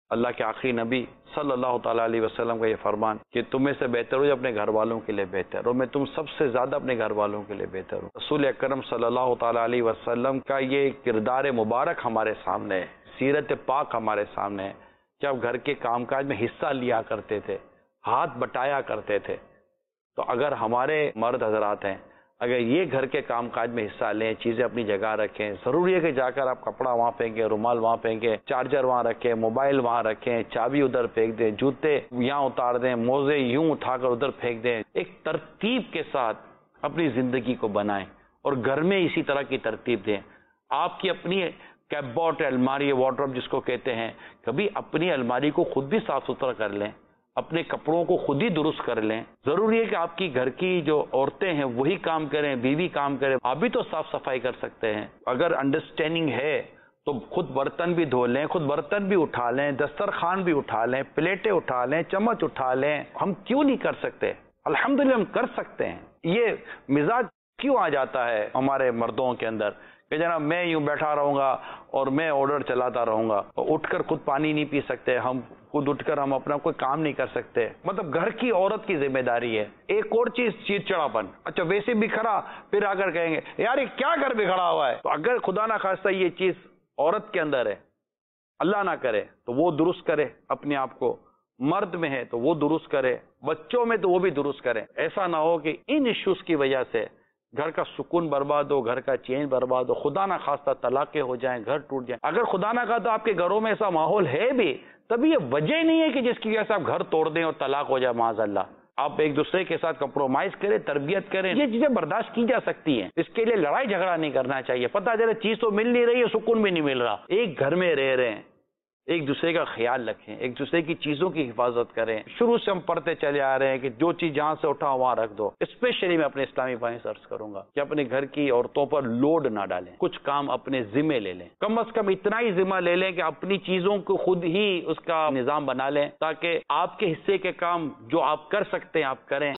اللہ کے آخری نبی صلی اللہ تعالیٰ علیہ وسلم کا یہ فرمان کہ تم میں سے بہتر ہو جو اپنے گھر والوں کے لیے بہتر ہو، میں تم سب سے زیادہ اپنے گھر والوں کے لیے بہتر ہوں۔ رسول اکرم صلی اللہ تعالیٰ علیہ وسلم کا یہ کردار مبارک ہمارے سامنے ہے، سیرت پاک ہمارے سامنے ہے کہ آپ گھر کے کام کاج میں حصہ لیا کرتے تھے، ہاتھ بٹایا کرتے تھے۔ تو اگر ہمارے مرد حضرات ہیں، اگر یہ گھر کے کام کاج میں حصہ لیں، چیزیں اپنی جگہ رکھیں، ضروری ہے کہ جا کر آپ کپڑا وہاں پھینکیں، رومال وہاں پھینکیں، چارجر وہاں رکھیں، موبائل وہاں رکھیں، چابی ادھر پھینک دیں، جوتے یہاں اتار دیں، موزے یوں اٹھا کر ادھر پھینک دیں۔ ایک ترتیب کے ساتھ اپنی زندگی کو بنائیں اور گھر میں اسی طرح کی ترتیب دیں۔ آپ کی اپنی کیپ بورڈ الماری وارڈروب جس کو کہتے ہیں، کبھی اپنی الماری کو خود بھی صاف ستھرا کر لیں، اپنے کپڑوں کو خود ہی درست کر لیں۔ ضروری ہے کہ آپ کی گھر کی جو عورتیں ہیں وہی کام کریں، بیوی کام کریں، آپ بھی تو صاف صفائی کر سکتے ہیں۔ اگر انڈرسٹینڈنگ ہے تو خود برتن بھی دھو لیں، خود برتن بھی اٹھا لیں، دسترخوان بھی اٹھا لیں، پلیٹیں اٹھا لیں، چمچ اٹھا لیں۔ ہم کیوں نہیں کر سکتے؟ الحمدللہ ہم کر سکتے ہیں۔ یہ مزاج کیوں آ جاتا ہے ہمارے مردوں کے اندر کہ جناب میں یوں بیٹھا رہوں گا اور میں آرڈر چلاتا رہوں گا، اٹھ کر خود پانی نہیں پی سکتے، ہم خود اٹھ کر ہم اپنا کوئی کام نہیں کر سکتے۔ مطلب گھر کی عورت کی ذمہ داری ہے۔ ایک اور چیز چڑچڑاپن، اچھا ویسے بھی کھڑا، پھر آ کر کہیں گے یار یہ کیا گھر پہ کھڑا ہوا ہے؟ تو اگر خدا نہ خواستہ یہ چیز عورت کے اندر ہے، اللہ نہ کرے تو وہ درست کرے اپنے آپ کو، مرد میں ہے تو وہ درست کرے، بچوں میں تو وہ بھی درست کرے۔ ایسا نہ ہو کہ ان ایشوز کی وجہ سے گھر کا سکون برباد ہو، گھر کا چین برباد ہو، خدا نہ خواستہ طلاقیں ہو جائیں، گھر ٹوٹ جائیں۔ اگر خدا نہ خواستہ آپ کے گھروں میں ایسا ماحول ہے بھی، تبھی یہ وجہ ہی نہیں ہے کہ جس کی وجہ سے آپ گھر توڑ دیں اور طلاق ہو جائے معاذ اللہ۔ آپ ایک دوسرے کے ساتھ کمپرومائز کریں، تربیت کریں، یہ چیزیں برداشت کی جا سکتی ہیں۔ اس کے لیے لڑائی جھگڑا نہیں کرنا چاہیے۔ پتہ چلے چیز تو مل نہیں رہی ہے، سکون بھی نہیں مل رہا۔ ایک گھر میں رہ رہے ہیں، ایک دوسرے کا خیال رکھیں، ایک دوسرے کی چیزوں کی حفاظت کریں۔ شروع سے ہم پڑھتے چلے آ رہے ہیں کہ جو چیز جہاں سے اٹھا وہاں رکھ دو۔ اسپیشلی میں اپنے اسلامی بھائی سے عرض کروں گا کہ اپنے گھر کی عورتوں پر لوڈ نہ ڈالیں، کچھ کام اپنے ذمے لے لیں، کم از کم اتنا ہی ذمہ لے لیں کہ اپنی چیزوں کو خود ہی اس کا نظام بنا لیں، تاکہ آپ کے حصے کے کام جو آپ کر سکتے ہیں آپ کریں۔